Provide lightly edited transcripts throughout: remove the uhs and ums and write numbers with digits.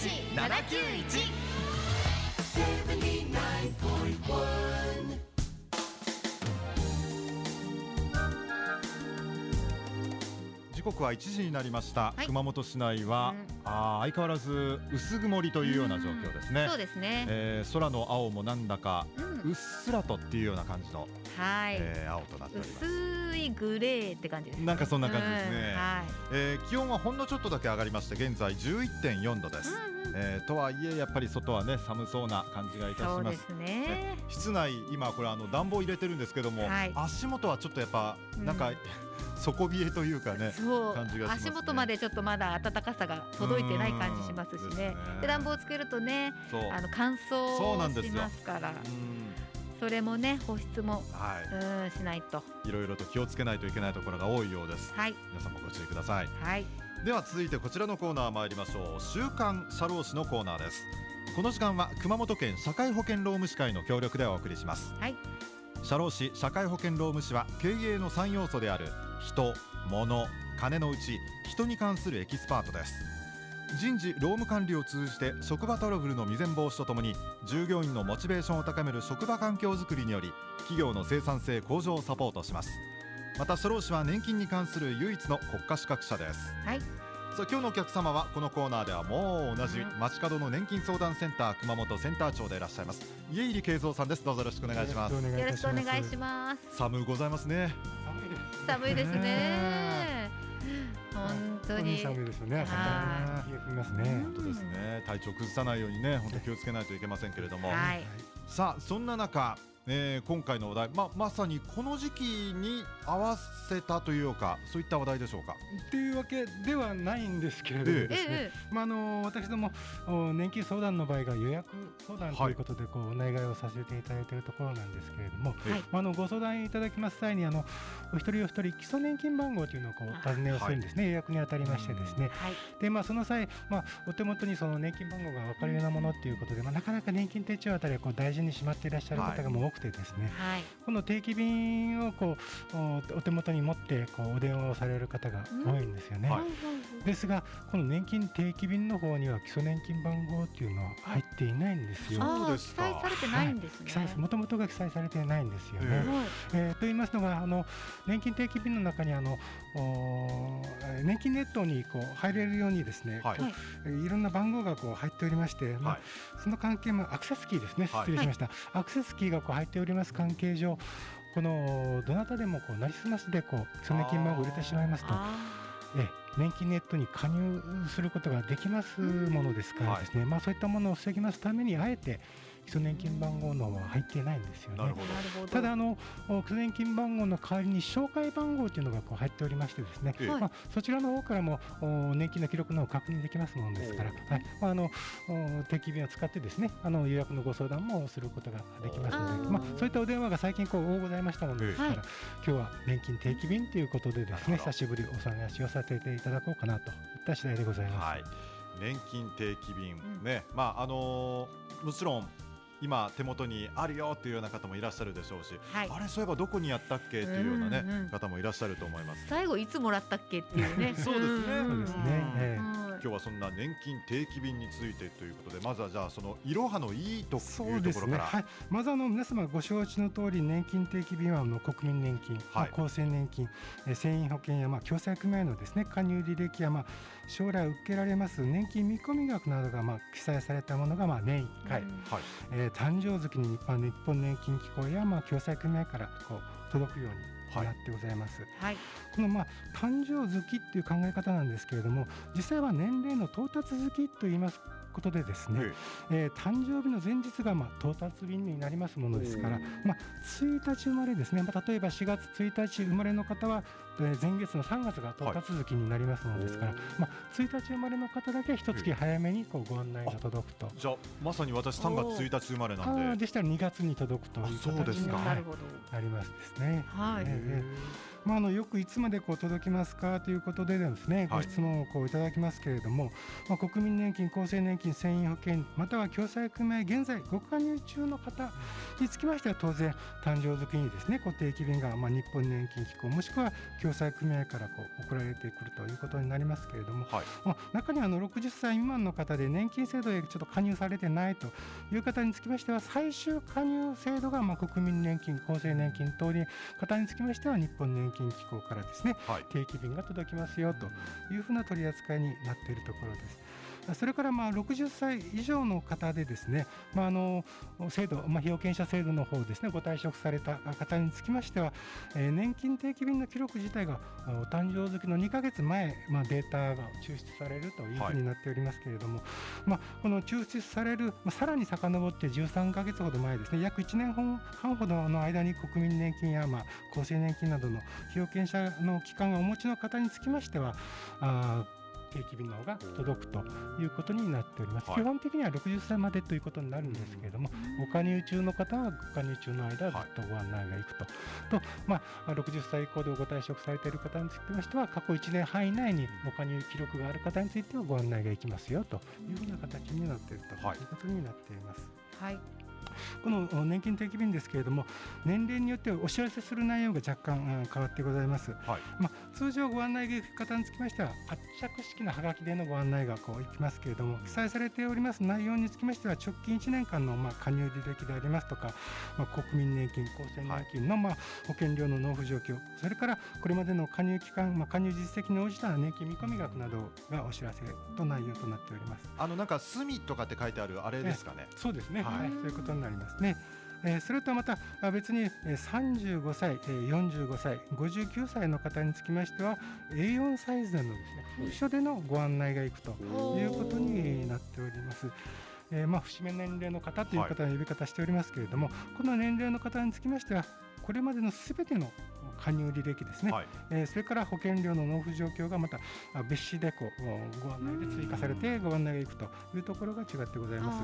79.1 時刻は1時になりました、 はい、 熊本市内は、相変わらず薄曇りというような状況ですね。 そうですね、 空の青もなんだか、うっすらとっていうような感じの、 はい、 青となっております。 薄いグレーって感じですね。 なんかそんな感じですね、 はい、 気温はほんのちょっとだけ上がりまして現在 11.4 度です、とはいえやっぱり外はね寒そうな感じがいたします。 そうですね、 室内今これ暖房入れてるんですけども、 はい、 足元はちょっとやっぱなんか、底冷えというかね、 そう感じがしますね。 足元までちょっとまだ暖かさが届いてない感じしますしね。で暖房をつけるとね、乾燥しますから、それもね保湿も、しないといろいろと気をつけないといけないところが多いようです、 はい、 皆さんもご注意ください、 はい、 では続いてこちらのコーナー参りましょう。週刊社労士のコーナーです。この時間は熊本県社会保険労務士会の協力でお送りします、 はい、 社労士社会保険労務士は経営の3要素である人、物、金のうち人に関するエキスパートです。人事労務管理を通じて職場トラブルの未然防止とともに従業員のモチベーションを高める職場環境づくりにより企業の生産性向上をサポートします。また社労士は年金に関する唯一の国家資格者です、 はい、 さあ今日のお客様はこのコーナーではもうおなじみ、街角の年金相談センター熊本センター長でいらっしゃいます家入慶三さんです。どうぞよろしくお願いします。 よろしくお願いします。 寒ございますね。 寒いですね。本当に寒いですよね。朝から冷え込みますね。 本当ですね。体調崩さないようにね、本当気をつけないといけませんけれども、 はい、 さあそんな中、今回のお題、まさにこの時期に合わせたというかそういった話題でしょうか。 というわけではないんですけれどもですね、私ども年金相談の場合が予約相談ということでお願いをさせていただいているところなんですけれども、ご相談いただきます際にお一人お一人基礎年金番号というのをお尋ねをするんですね、予約にあたりましてですね、でその際、お手元にその年金番号が分かるようなものということで、なかなか年金手帳あたりを大事にしまっていらっしゃる方が多くてですね、この定期便をお手元に持ってお電話をされる方が多いんですよね、ですがこの年金定期便の方には基礎年金番号というのは入っていないんですよ。 そうですか。 記載されてないんですね。 もともとが記載されていないんですよね、と言いますのが年金定期便の中に年金ネットに入れるようにですね、いろんな番号が入っておりまして、その関係もアクセスキーですね、失礼しました、アクセスキーが入っております関係上、どなたでもなりすましで基礎年金番号を入れてしまいますと、年金ネットに加入することができますものですからですね、そういったものを防ぎますためにあえて基礎年金番号の方は入っていないんですよね。ただ基礎年金番号の代わりに紹介番号というのが入っておりましてですね、そちらの方からも年金の記録の方を確認できますものですから、定期便を使ってですね予約のご相談もすることができますので、そういったお電話が最近多ございましたものですから、今日は年金定期便ということでですね、久しぶりお探しをさせていただこうかなといった次第でございます。 年金定期便、もちろん今手元にあるよというような方もいらっしゃるでしょうし、あれそういえばどこにやったっけというような、方もいらっしゃると思います。 最後いつもらったっけっていうねそうですね、 そうですね、 今日はそんな年金定期便についてということで、まずはじゃあそのいろはのいいというところから、 まず皆様ご承知の通り年金定期便は国民年金、厚生年金、船員保険や共済組合のですね加入履歴や将来受けられます年金見込み額などが記載されたものが年1回、誕生月に日本年金機構や共済組合から届くようになってございます、この誕生月っていう考え方なんですけれども、実際は年齢の到達月といいますことでですね、誕生日の前日が到達日になりますものですから、1日生まれですね、例えば4月1日生まれの方は前月の3月が到達月になりますものですから、1日生まれの方だけ一月早めにご案内が届くと。 じゃあまさに私3月1日生まれなんで、 でしたら2月に届くという形になりますですね。 よくいつまで届きますかということでですね、ご質問をいただきますけれども、国民年金、厚生年金、船員保険または共済組合現在ご加入中の方につきましては当然誕生月にですね定期便が日本年金機構もしくは共済組合から送られてくるということになりますけれども、中には60歳未満の方で年金制度へちょっと加入されてないという方につきましては最終加入制度が国民年金、厚生年金等に方につきましては日本年金機構からですね、定期便が届きますよというふうな取り扱いになっているところです。それから60歳以上の方でですね、制度、被保険者制度の方ですねご退職された方につきましては、年金定期便の記録自体がお誕生月の2ヶ月前、データが抽出されるというふうになっておりますけれども、この抽出される、さらに遡って13ヶ月ほど前ですね、約1年半ほどの間に国民年金や厚生年金などの被保険者の期間をお持ちの方につきましては定期便の方が届くということになっております。基本的には60歳までということになるんですけれども、ご加入中の方はご加入中の間はずっとご案内がいくと、60歳以降でご退職されている方につきましては過去1年半以内にご加入記録がある方についてはご案内がいきますよというふうな形になっているということになっています。この年金定期便ですけれども、年齢によってお知らせする内容が若干変わってございます。通常ご案内がいく方につきましては圧着式のハガキでのご案内がいきますけれども、記載されております内容につきましては直近1年間の加入履歴でありますとか、国民年金、厚生年金の保険料の納付状況、それからこれまでの加入期間、加入実績に応じた年金見込み額などがお知らせと内容となっております。 なんか住とかって書いてあるあれですかね。 そうですね、そういうことになりますね。それとまた別に35歳、45歳、59歳の方につきましては A4 サイズのですね封書でのご案内がいくということになっております。節目年齢の方という方の呼び方しておりますけれども、この年齢の方につきましてはこれまでのすべての加入履歴ですね、それから保険料の納付状況がまた別紙でご案内で追加されてご案内がいくというところが違ってございます。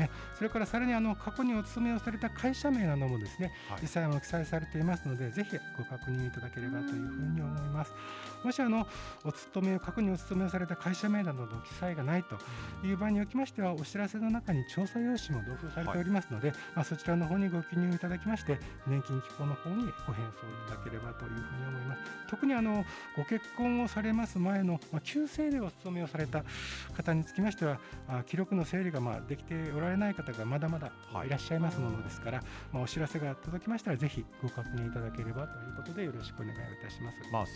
それからさらに過去にお勤めをされた会社名などもですね、実際記載されていますので、ぜひご確認いただければというふうに思います。もし過去にお勤めをされた会社名などの記載がないという場合におきましては、お知らせの中に調査用紙も同封されておりますので、そちらの方にご記入いただきまして年金機構の方にご返送いただければというふうに思います。特にご結婚をされます前の旧姓でお勤めをされた方につきましては記録の整理ができておられない方がまだまだいらっしゃいますものですから、お知らせが届きましたらぜひご確認いただければということでよろしくお願いいたします。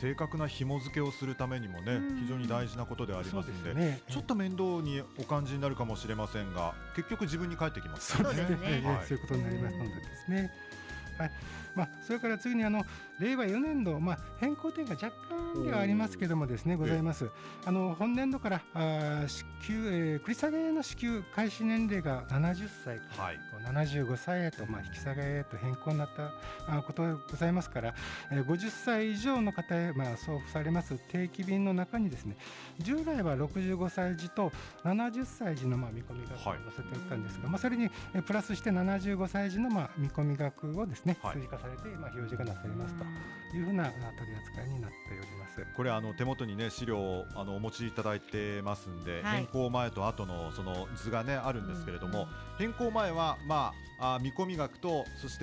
正確な紐付けをするためにもね、非常に大事なことでありますので、ちょっと面倒にお感じになるかもしれませんが、結局自分に返ってきます。 そうですね。 そういうことになりますのでですね。それから次に令和4年度、変更点が若干ではありますけどもですねございます。本年度から支給、繰り下げの支給開始年齢が70歳から75歳へと引き下げへと変更になったことがございますから、50歳以上の方へ送付されます定期便の中にですね、従来は65歳児と70歳児の見込み額を載せておったんですが、それにプラスして75歳児の見込み額をですね追加されて表示がなされますというふうな取り扱いになっております。 これ手元にね資料をお持ちいただいてますんで、変更前と後のその図がねあるんですけれども、変更前は見込み額とそして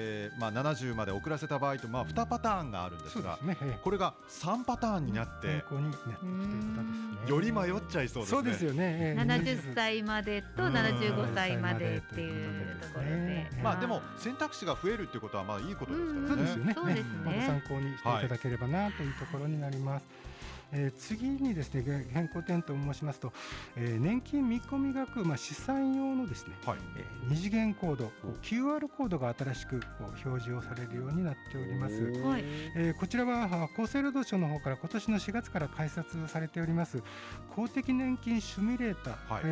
、70まで遅らせた場合と2パターンがあるんですが、これが3パターンになって変更になってきていることですね。 より迷っちゃいそうですね。 そうですよね。 70歳までと75歳までっていうところで、 でも選択肢が増えるっていうことはいいことですからね。 そうですよね。 そうですね。 参考にしていただければなというところになります。次にですね変更点と申しますと、年金見込み額、試算用のですね、二次元コード QR コードが新しく表示をされるようになっております。こちらは厚生労働省の方から今年の4月から開設されております公的年金シミュレーター、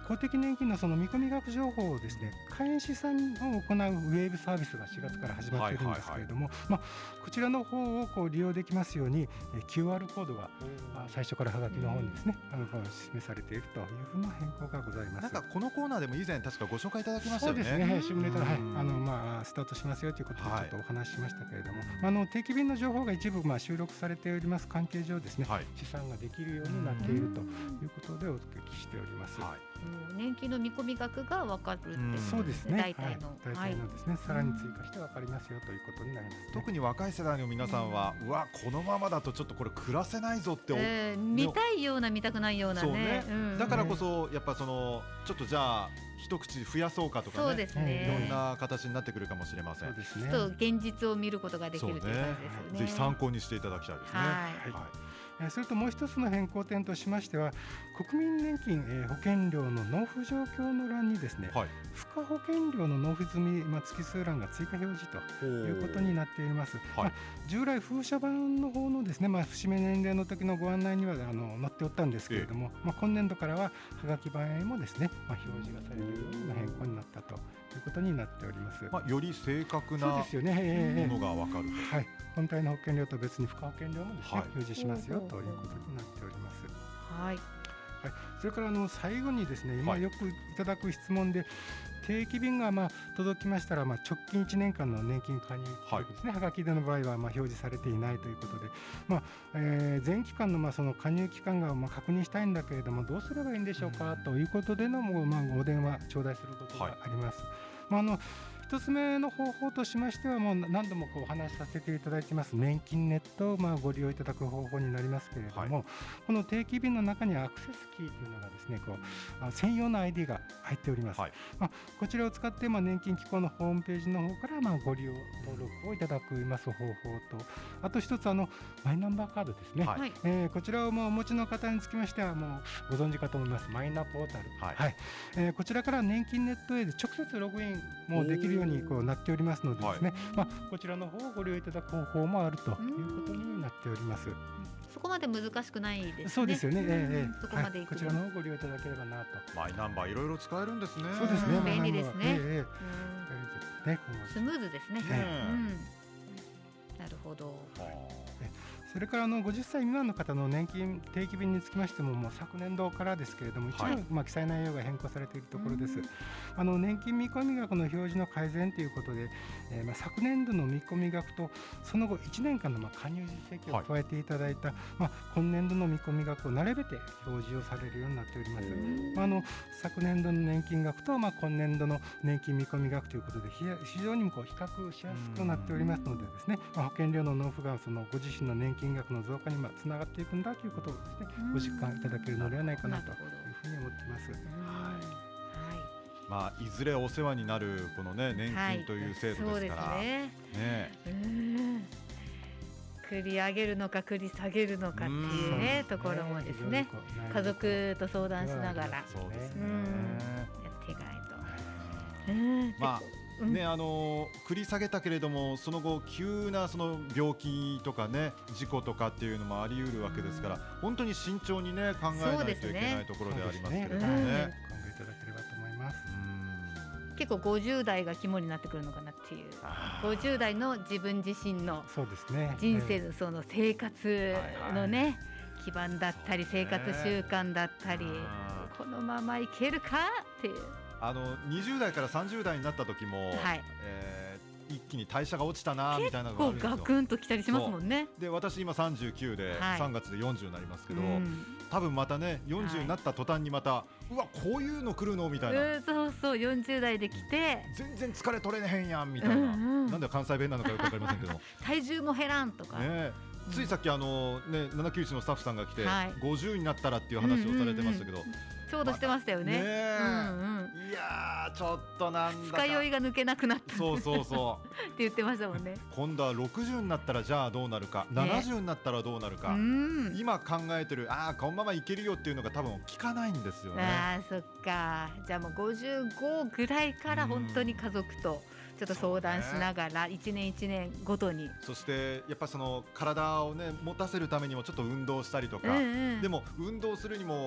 公的年金のその見込み額情報をですね、会員試算を行うウェブサービスが4月から始まっているんですけれども、こちらの方を利用できますように QR コードが最初からはがきの方にですね、示されているというふうな変更がございます。 なんかこのコーナーでも以前確かご紹介いただきましたよね。 そうですね、シミュレーターがスタートしますよということでちょっとお話ししましたけれども、定期便の情報が一部収録されております関係上ですね、試算ができるようになっているということでお聞きしております。 年金の見込み額が分かるっていう、 そうですね、 大体のですね、さらに追加して分かりますよということになります、ね。 特に若い世代の皆さんは、うわこのままだとちょっとこれ暮らせないぞって、 見たいような見たくないようなね。 だからこそやっぱちょっとじゃあ一口増やそうかとかね、 そうですね、 いろんな形になってくるかもしれません。 ちょっと現実を見ることができるという感じですよね。 ぜひ参考にしていただきたいですね。 それともう一つの変更点としましては、国民年金保険料の納付状況の欄にですね、付加保険料の納付済み月数欄が追加表示ということになっています。従来風車版の方のですね、節目年齢の時のご案内には載っておったんですけれども、今年度からははがき版へもですね、表示がされるような変更になったということになっております。 より正確なものが分かると。 本体の保険料と別に付加保険料もですね、表示しますよということになっております。それから最後にですね、今よくいただく質問で、定期便が届きましたら直近1年間の年金加入記録ですね、はがきでの場合は表示されていないということで、全期間のその加入期間が確認したいんだけれどもどうすればいいんでしょうかということでのお電話頂戴することがあります。一つ目の方法としましては、もう何度もお話しさせていただいています年金ネットをご利用いただく方法になりますけれども、この定期便の中にはアクセスキーというのがですね、専用の ID が入っております。こちらを使って年金機構のホームページの方からご利用登録をいただく方法と、あと一つマイナンバーカードですね、こちらをお持ちの方につきましてはもうご存知かと思います、マイナポータル、こちらから年金ネットへで直接ログインもできるようになっておりますのでですね、こちらの方をご利用いただく方法もあるということになっております。 そこまで難しくないですね。 そうですよね。 そこまでこちらの方をご利用いただければなと。 マイナンバーいろいろ使えるんですね。 そうですね。 便利ですね。スムーズですね。なるほど。 それから50歳未満の方の年金定期便につきましても、昨年度からですけれども一部記載内容が変更されているところです。年金見込み額の表示の改善ということで、昨年度の見込み額とその後1年間の加入実績を加えていただいた、今年度の見込み額を並べて表示をされるようになっております。昨年度の年金額と今年度の年金見込み額ということで非常に比較しやすくなっておりますのでですね、保険料の納付がご自身の年金額の増加につながっていくんだということをですね、ご実感いただけるのではないかなというふうに思っています。 いずれお世話になるこの年金という制度ですから、 繰り上げるのか繰り下げるのかっていうねところもですね、家族と相談しながらやっていかないと。 繰り下げたけれどもその後急な病気とかね事故とかっていうのもあり得るわけですから、本当に慎重にね考えないといけないところでありますけれどもね。 考えいただければと思います。 結構50代が肝になってくるのかなっていう、50代の自分自身の人生のその生活のね基盤だったり生活習慣だったり、このままいけるかっていう。 20代から30代になった時も、一気に代謝が落ちたなみたいなのがあるんですよ。 結構ガクンときたりしますもんね。 で私今39で、3月で40になりますけど、多分またね40になった途端にまた、うわこういうの来るのみたいな、 そう40代で来て全然疲れ取れへんやんみたいな、なんで関西弁なのかよく分かりませんけど体重も減らんとか、 ついさっき791のスタッフさんが来て、50になったらっていう話をされてましたけど、 ちょうどしてましたよね。 いやちょっとなんだか二日酔いが抜けなくなったそうって言ってましたもんね。 今度は60になったらじゃあどうなるか、70になったらどうなるか、今考えてるこのままいけるよっていうのが多分効かないんですよね。 そっか。じゃあもう55ぐらいから本当に家族とちょっと相談しながら1年1年ごとに、 そしてやっぱその体をね持たせるためにもちょっと運動したりとか、でも運動するにも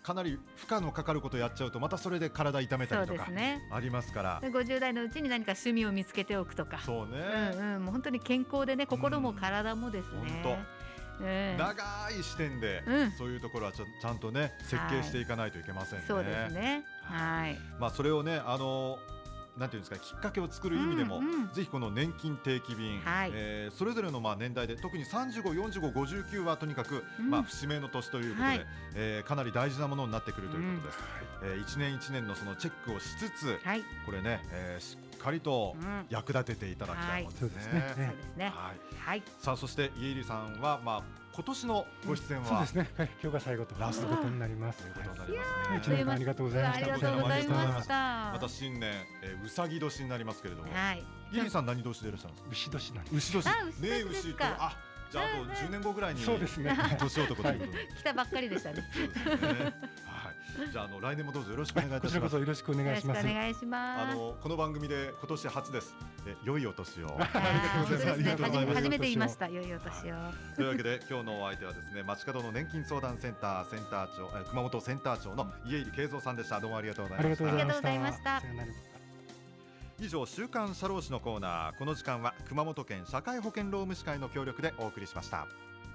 かなり負荷のかかることをやっちゃうとまたそれで体痛めたりとかありますから、 50代のうちに何か趣味を見つけておくとか、 そうね、 もう本当に健康でね、心も体もですね、 長い視点で、そういうところはちゃんとね設計していかないといけませんね。 そうですね。はい。 それをね、なんていうんですか、きっかけを作る意味でも、ぜひこの年金定期便、それぞれの年代で特に35、45、59はとにかく、節目の年ということで、かなり大事なものになってくるということです。一年一年のそのチェックをしつつ、これね、しっかりと役立てていただきたいものですね。 そうですね。はい。 さあ、そして家入さんは今年のご出演は、 そうですね、今日が最後とラストことになります。 1 年間ありがとうございました。 ありがとうございました。 また新年うさぎ年になりますけれども、家入さん何年でいらっしゃるんですか？ 牛年なんです。 牛年。ね、牛と、じゃああと10年後ぐらいにそうですね。 年男ということで来たばっかりでしたね。 じゃあ来年もどうぞよろしくお願いいたします。 こちらこそよろしくお願いします。 お願いします。 この番組で今年初です。良いお年を。 ありがとうございます。初めて言いました。良いお年を。 というわけで今日のお相手はですね、街角の年金相談センター長、熊本センター長の家入慶三さんでした。どうもありがとうございました。 ありがとうございました。 以上、週刊社労士のコーナー。この時間は熊本県社会保険労務士会の協力でお送りしました。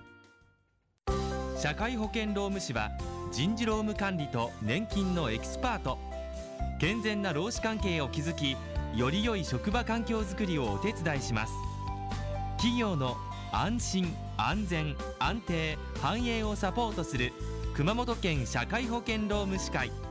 社会保険労務士は人事労務管理と年金のエキスパート。健全な労使関係を築き、より良い職場環境づくりをお手伝いします。企業の安心安全安定繁栄をサポートする熊本県社会保険労務士会。